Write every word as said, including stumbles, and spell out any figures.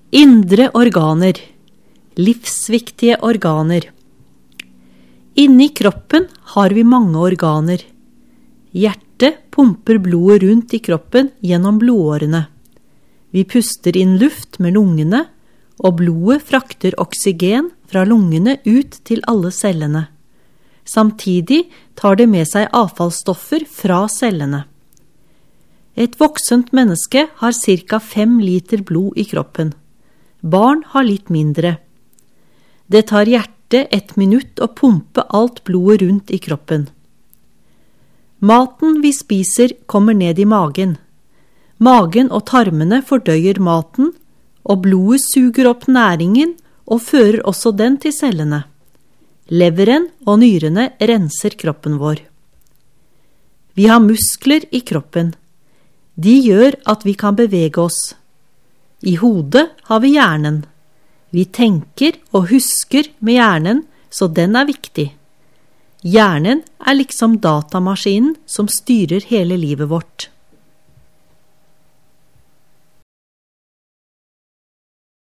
Indre organer. Livsviktige organer. Inni kroppen har vi mange organer. Hjertet pumper blodet rundt i kroppen gjennom blodårene. Vi puster inn luft med lungene, og blodet frakter oksygen fra lungene ut til alle cellene. Samtidig tar det med seg avfallsstoffer fra cellene. Et voksent menneske har cirka fem liter blod i kroppen. Barn har litt mindre. Det tar hjertet et minutt å pumpe alt blodet rundt i kroppen. Maten vi spiser kommer ned i magen. Magen og tarmene fordøyer maten, og blodet suger opp næringen og fører også den til cellene. Leveren og nyrene renser kroppen vår. Vi har muskler i kroppen. De gjør at vi kan bevege oss. I hodet har vi hjernen. Vi tenker og husker med hjernen, så den er viktig. Hjernen er liksom datamaskinen som styrer hele livet vårt.